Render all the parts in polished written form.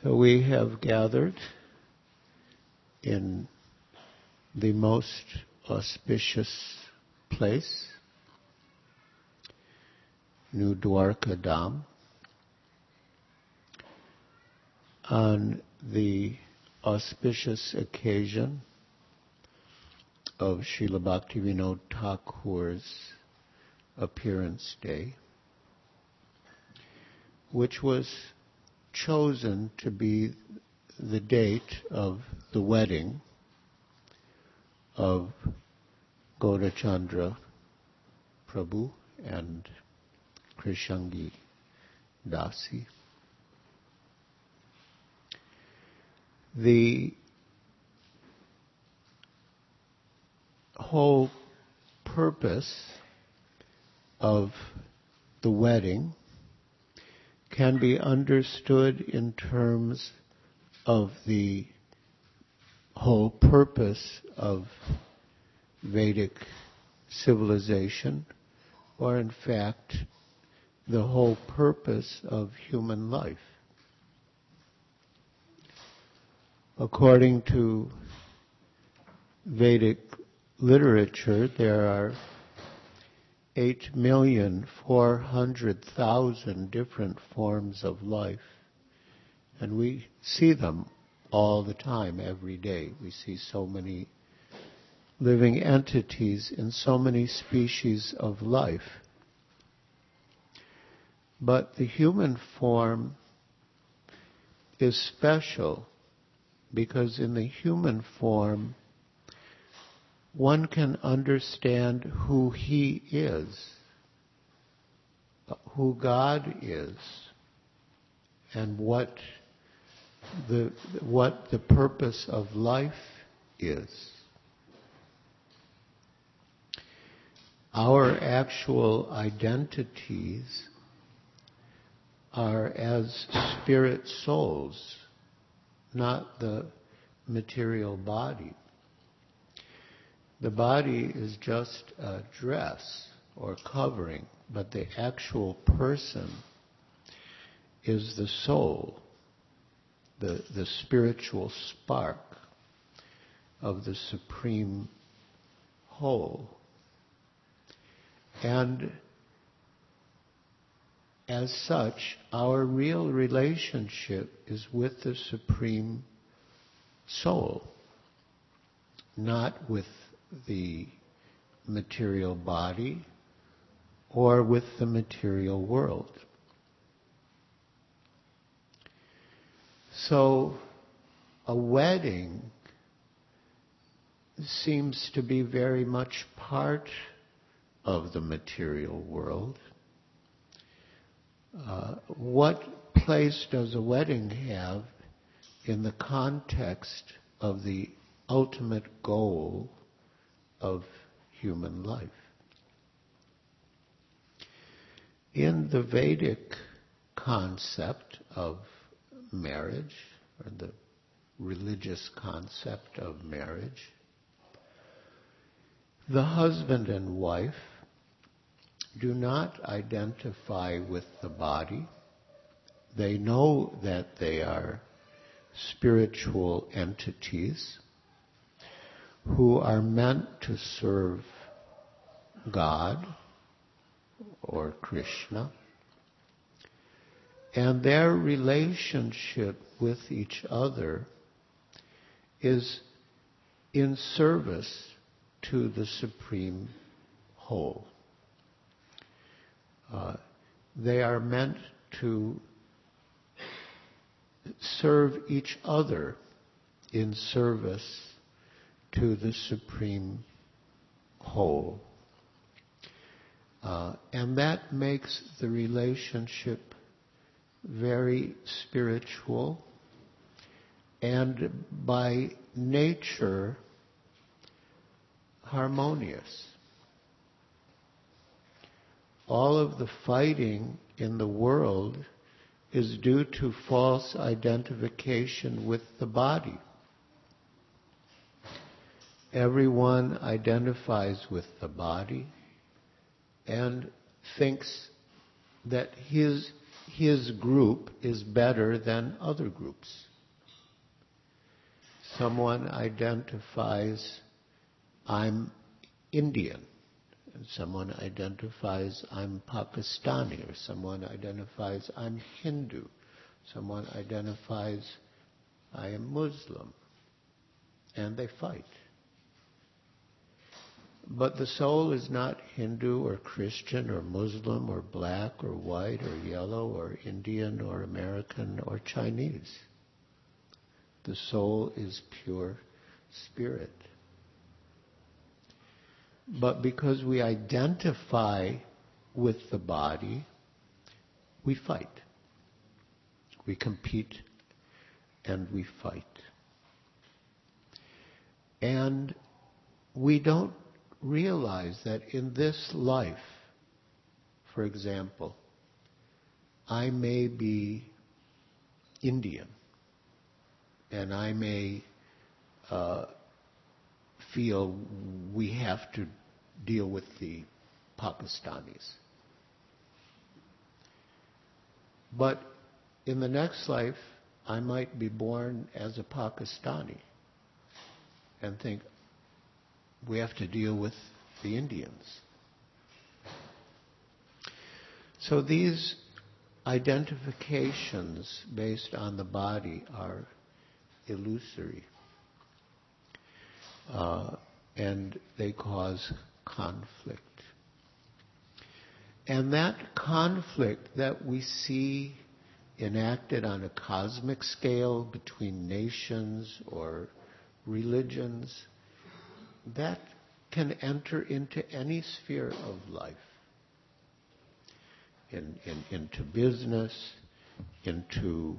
So we have gathered in the most auspicious place, New Dwarka Dham, on the auspicious occasion of Srila Bhaktivinoda Thakur's appearance day, which was chosen to be the date of the wedding of Gaurachandra Prabhu and Krishangi Dasi. The whole purpose of the wedding can be understood in terms of the whole purpose of Vedic civilization, or in fact, the whole purpose of human life. According to Vedic literature, there are 8,400,000 different forms of life, and we see them all the time, every day. We see so many living entities in so many species of life. But the human form is special because in the human form, one can understand who He is, who God is, and what the purpose of life is. Our actual identities are as spirit souls, not the material body. The body is just a dress or covering, but the actual person is the soul, the spiritual spark of the supreme whole. And as such, our real relationship is with the supreme soul, not with the material body or with the material world. So a wedding seems to be very much part of the material world. What place does a wedding have in the context of the ultimate goal of human life? In the Vedic concept of marriage, or the religious concept of marriage, the husband and wife do not identify with the body. They know that they are spiritual entities who are meant to serve God or Krishna, and their relationship with each other is in service to the supreme whole. They are meant to serve each other in service to the supreme whole. And that makes the relationship very spiritual and by nature harmonious. All of the fighting in the world is due to false identification with the body. Everyone identifies with the body and thinks that his group is better than other groups. Someone identifies, I'm Indian, and someone identifies, I'm Pakistani, or someone identifies, I'm Hindu, someone identifies, I am Muslim, and they fight. But the soul is not Hindu or Christian or Muslim or black or white or yellow or Indian or American or Chinese. The soul is pure spirit. But because we identify with the body, we fight. We compete and we fight. And we don't realize that in this life, for example, I may be Indian, and I may feel we have to deal with the Pakistanis. But in the next life, I might be born as a Pakistani and think, we have to deal with the Indians. So these identifications based on the body are illusory. And they cause conflict. And that conflict that we see enacted on a cosmic scale between nations or religions, that can enter into any sphere of life. Into business, into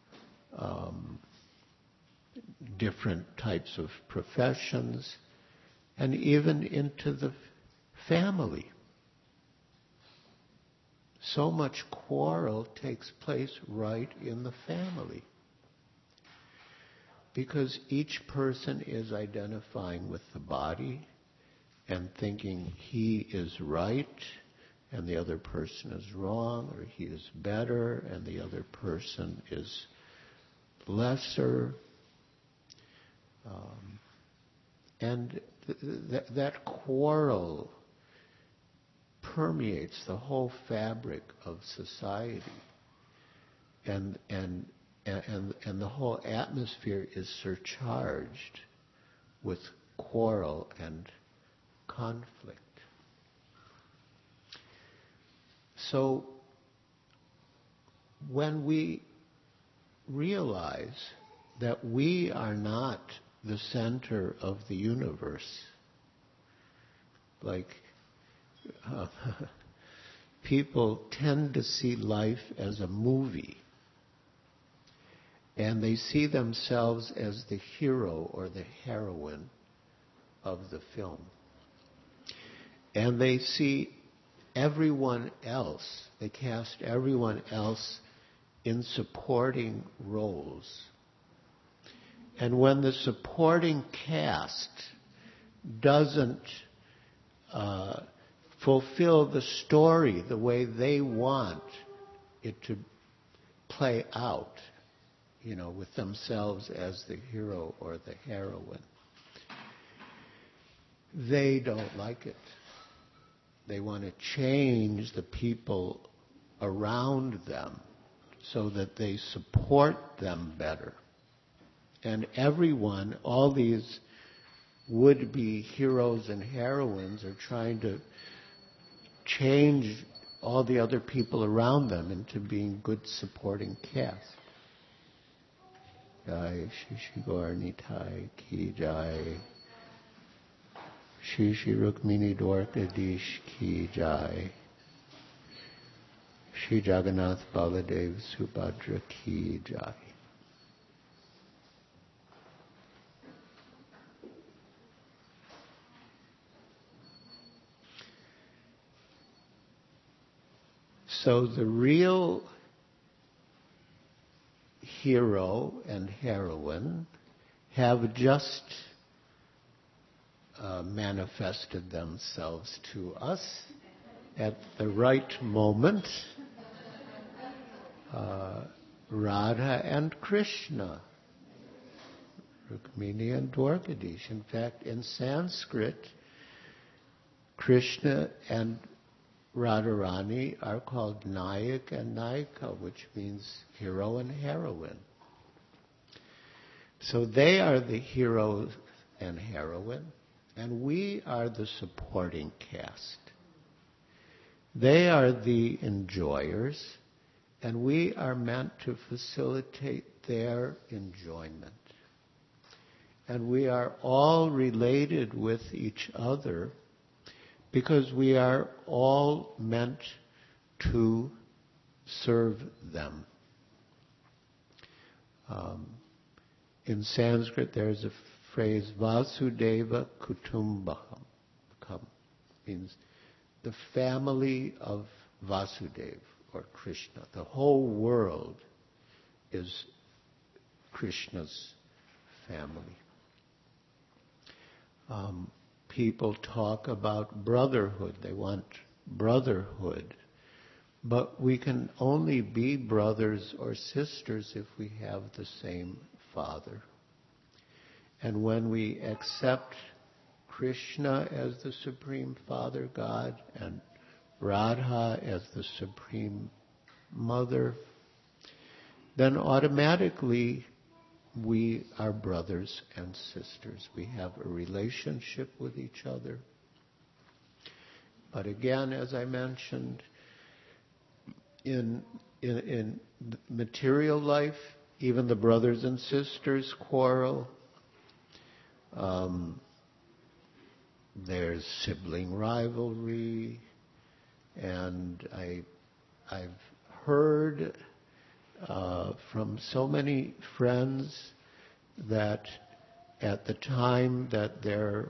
different types of professions, and even into the family. So much quarrel takes place right in the family, because each person is identifying with the body and thinking he is right and the other person is wrong, or he is better and the other person is lesser. And that quarrel permeates the whole fabric of society, and the whole atmosphere is surcharged with quarrel and conflict. So when we realize that we are not the center of the universe, like people tend to see life as a movie, and they see themselves as the hero or the heroine of the film. And they see everyone else, they cast everyone else in supporting roles. And when the supporting cast doesn't fulfill the story the way they want it to play out, with themselves as the hero or the heroine, they don't like it. They want to change the people around them so that they support them better. And everyone, all these would-be heroes and heroines, are trying to change all the other people around them into being good supporting cast. Jai Shri Gaur Nitai Ki Jai. Shri Shri Rukmini Dwarkadish Ki Jai. Shri Jagannath Baladev Subhadra Ki Jai. So the real hero and heroine have just manifested themselves to us at the right moment, Radha and Krishna, Rukmini and Dwarkadish. In fact, in Sanskrit, Krishna and Radharani are called Nayak and Nayika, which means hero and heroine. So they are the hero and heroine, and we are the supporting cast. They are the enjoyers, and we are meant to facilitate their enjoyment. And we are all related with each other because we are all meant to serve them. In Sanskrit, there's a phrase, Vasudeva Kutumbakam, means the family of Vasudeva, or Krishna. The whole world is Krishna's family. People talk about brotherhood. They want brotherhood. But we can only be brothers or sisters if we have the same Father. And when we accept Krishna as the Supreme Father God and Radha as the Supreme Mother, then automatically we are brothers and sisters. We have a relationship with each other. But again, as I mentioned, in material life, even the brothers and sisters quarrel. There's sibling rivalry, and I've heard from so many friends that at the time that their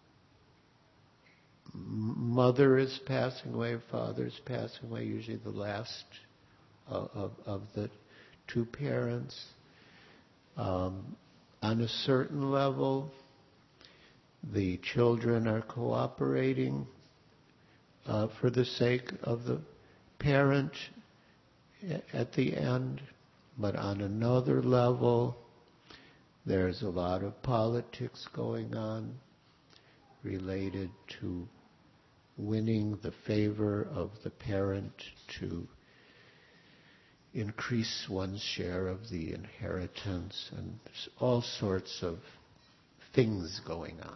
mother is passing away, father is passing away, usually the last of the two parents, on a certain level, the children are cooperating for the sake of the parent at the end, but on another level, there's a lot of politics going on related to winning the favor of the parent to increase one's share of the inheritance, and there's all sorts of things going on.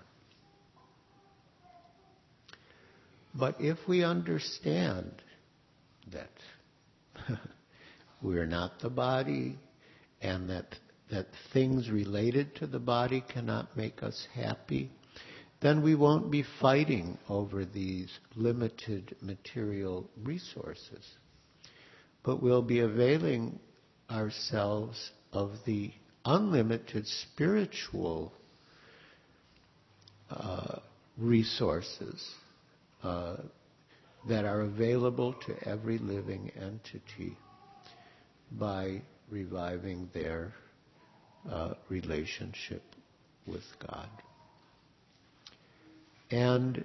But if we understand that we're not the body, and that things related to the body cannot make us happy, then we won't be fighting over these limited material resources. But we'll be availing ourselves of the unlimited spiritual resources that are available to every living entity by reviving their relationship with God. And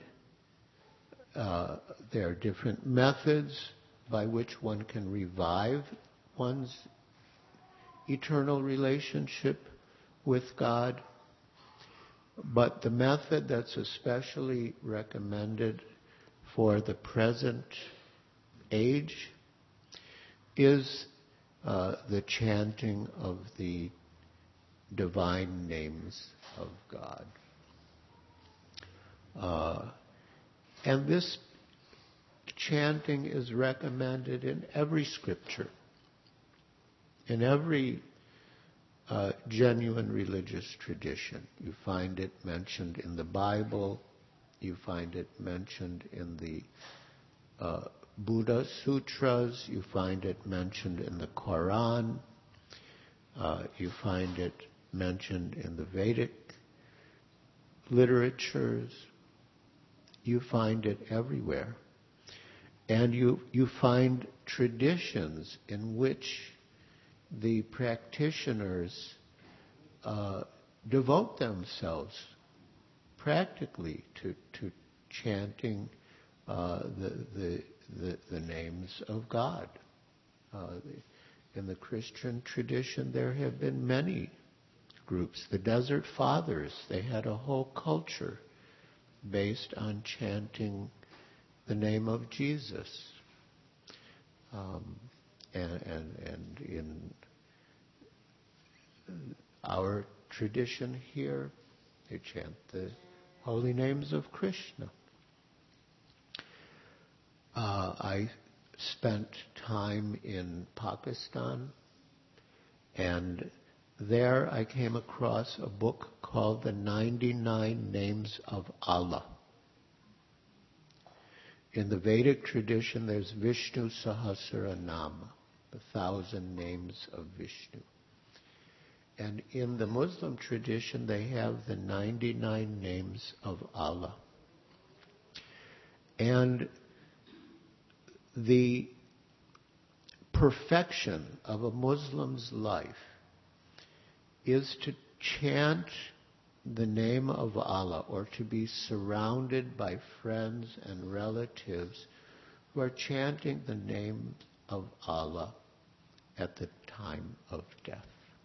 there are different methods by which one can revive one's eternal relationship with God. But the method that's especially recommended for the present age is the chanting of the divine names of God. And this chanting is recommended in every scripture, in every genuine religious tradition. You find it mentioned in the Bible, you find it mentioned in the Buddha Sutras, you find it mentioned in the Quran, you find it mentioned in the Vedic literatures, you find it everywhere. And you find traditions in which the practitioners devote themselves practically to chanting the names of God. In the Christian tradition, there have been many groups. The Desert Fathers, they had a whole culture based on chanting the name of Jesus. And in our tradition here, they chant the holy names of Krishna. I spent time in Pakistan, and there I came across a book called The 99 Names of Allah. In the Vedic tradition, there's Vishnu Sahasranama, the 1,000 names of Vishnu. And in the Muslim tradition, they have the 99 names of Allah. And the perfection of a Muslim's life is to chant the name of Allah, or to be surrounded by friends and relatives who are chanting the name of Allah at the time of death.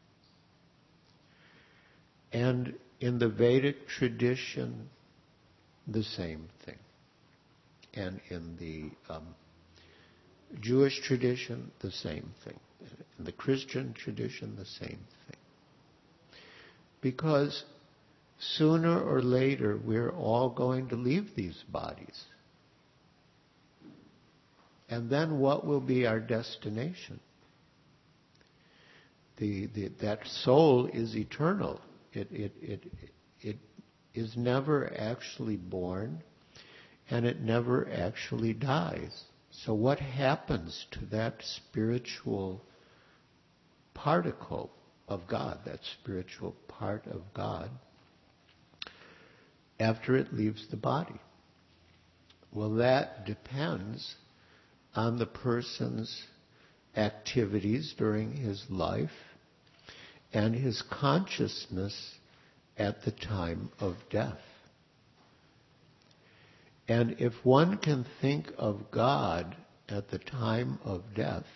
And in the Vedic tradition, the same thing. And in the Jewish tradition, the same thing. In the Christian tradition, the same thing. Because sooner or later, we're all going to leave these bodies. And then what will be our destination? That soul is eternal. It is never actually born, and it never actually dies. So what happens to that spiritual particle of God, that spiritual part of God, after it leaves the body? Well, that depends on the person's activities during his life and his consciousness at the time of death. And if one can think of God at the time of death,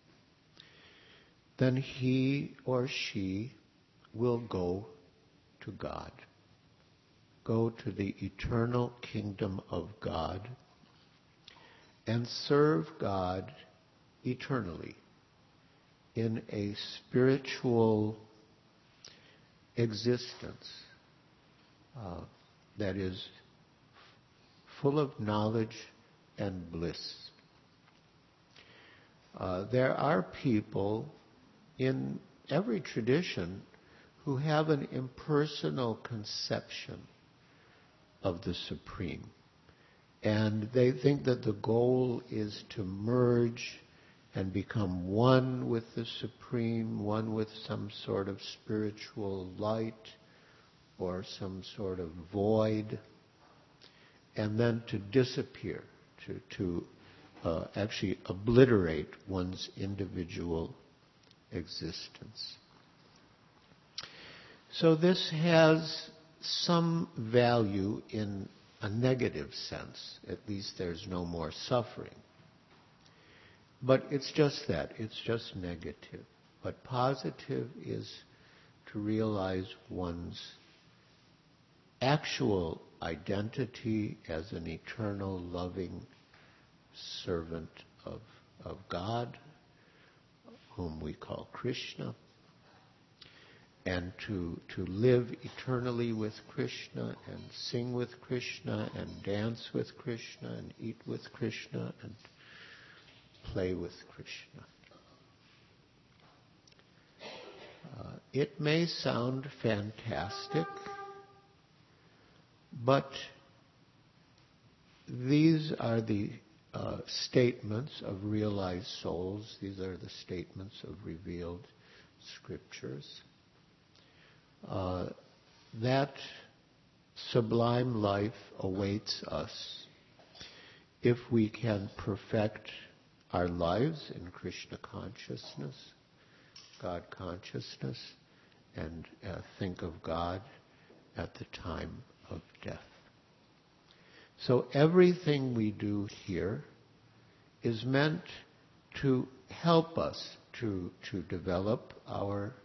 then he or she will go to God, go to the eternal kingdom of God, and serve God eternally in a spiritual existence that is full of knowledge and bliss. There are people in every tradition who have an impersonal conception of the Supreme. And they think that the goal is to merge and become one with the Supreme, one with some sort of spiritual light or some sort of void, and then to disappear, to actually obliterate one's individual existence. So this has some value in a negative sense. At least there's no more suffering. But it's just that. It's just negative. But positive is to realize one's actual identity as an eternal, loving servant of God, whom we call Krishna, and to live eternally with Krishna, and sing with Krishna, and dance with Krishna, and eat with Krishna, and play with Krishna. It may sound fantastic, but these are the statements of realized souls. These are the statements of revealed scriptures. That sublime life awaits us if we can perfect our lives in Krishna consciousness, God consciousness, and think of God at the time of death. So everything we do here is meant to help us to develop our,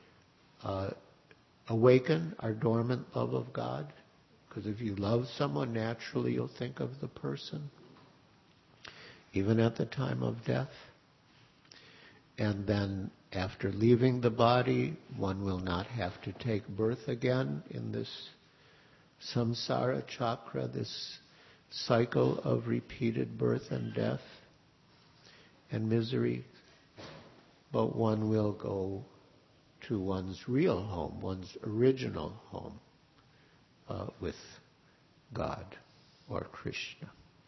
awaken our dormant love of God. Because if you love someone, naturally you'll think of the person, even at the time of death. And then after leaving the body, one will not have to take birth again in this samsara chakra, this cycle of repeated birth and death and misery. But one will go to one's real home, one's original home, with God or Krishna.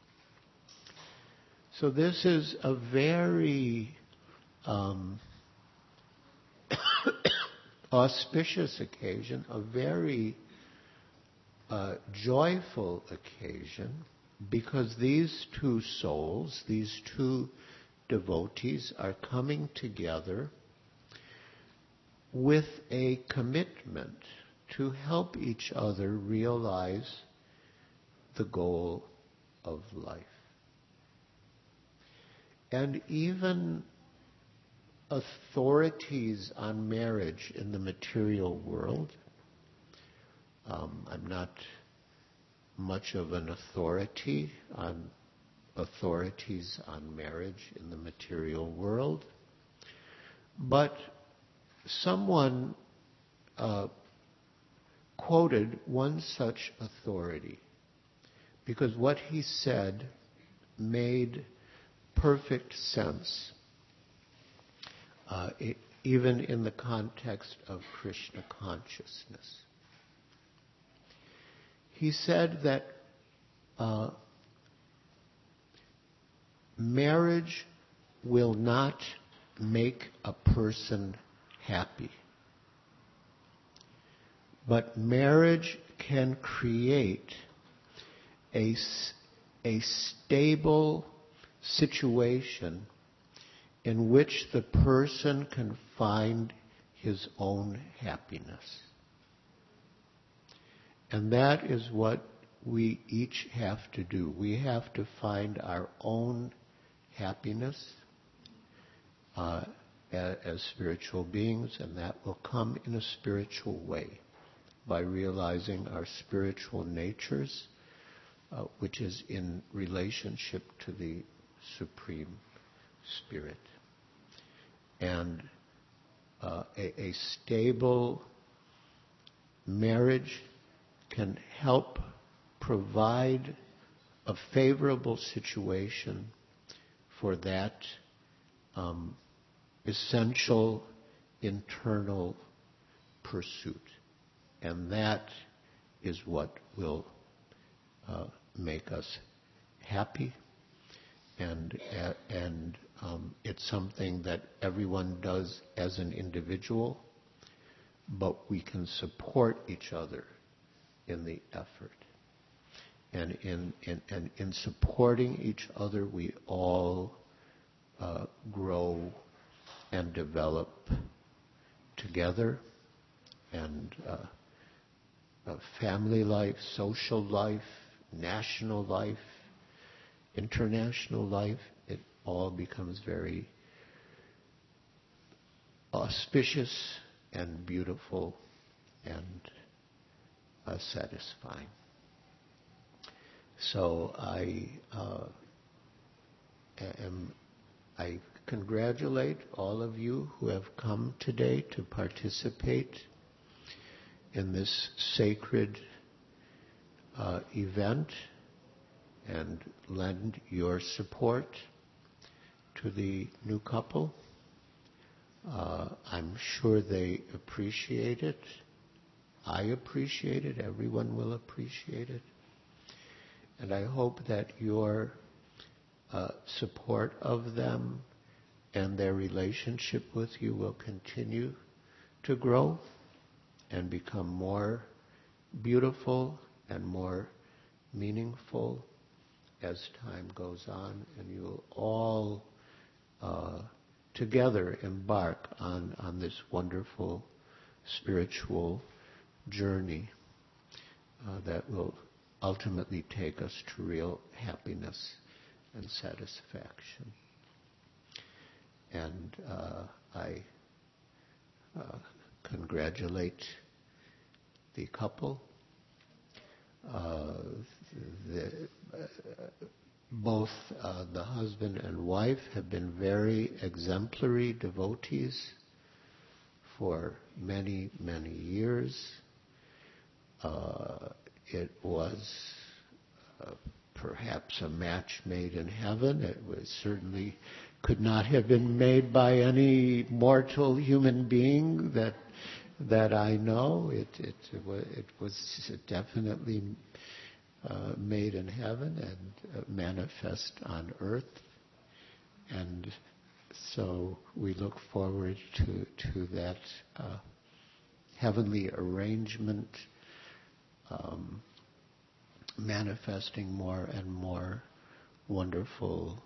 So this is a very auspicious occasion, a very joyful occasion, because these two souls, these two devotees are coming together with a commitment to help each other realize the goal of life. And even authorities on marriage in the material world, I'm not much of an authority on authorities on marriage in the material world, but someone quoted one such authority, because what he said made perfect sense, even in the context of Krishna consciousness. He said that marriage will not make a person happy, but marriage can create a stable situation in which the person can find his own happiness. And that is what we each have to do. We have to find our own happiness as spiritual beings, and that will come in a spiritual way by realizing our spiritual natures, which is in relationship to the Supreme Spirit. And a stable marriage can help provide a favorable situation for that essential internal pursuit. And that is what will make us happy. And it's something that everyone does as an individual, but we can support each other in the effort. And in supporting each other, we all grow and develop together. And family life, social life, national life, international life, it all becomes very auspicious and beautiful and satisfying. So I congratulate all of you who have come today to participate in this sacred event and lend your support to the new couple. I'm sure they appreciate it. I appreciate it. Everyone will appreciate it. And I hope that your support of them and their relationship with you will continue to grow and become more beautiful and more meaningful as time goes on, and you'll all together embark on this wonderful spiritual journey that will ultimately take us to real happiness and satisfaction. and I congratulate the couple. Both the husband and wife have been very exemplary devotees for many, many years. It was perhaps a match made in heaven. It was certainly could not have been made by any mortal human being that I know. It was definitely made in heaven and manifest on earth, and so we look forward to that heavenly arrangement manifesting more and more wonderful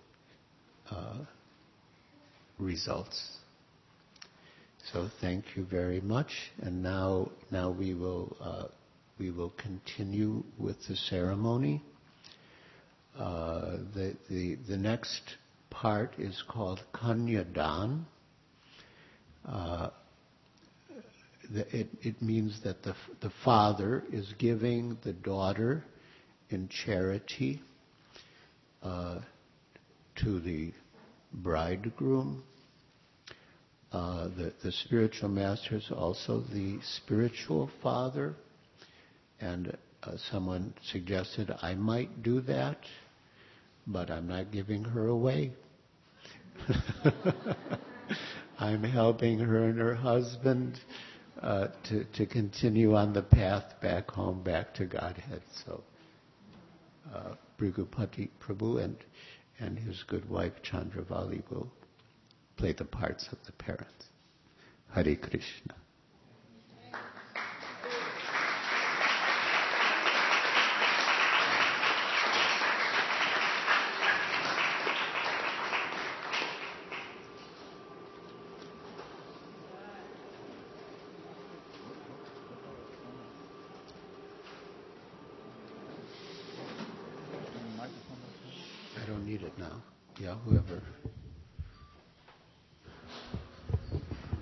results. So thank you very much, and now we will continue with the ceremony. The next part is called Kanyadan. It means that the father is giving the daughter in charity to the bridegroom. The spiritual master is also the spiritual father, and someone suggested I might do that, but I'm not giving her away. I'm helping her and her husband to continue on the path back home, back to Godhead. So Bhrigupati Prabhu and his good wife Chandravali will play the parts of the parents. Hare Krishna. I don't need it now. Yeah, whoever.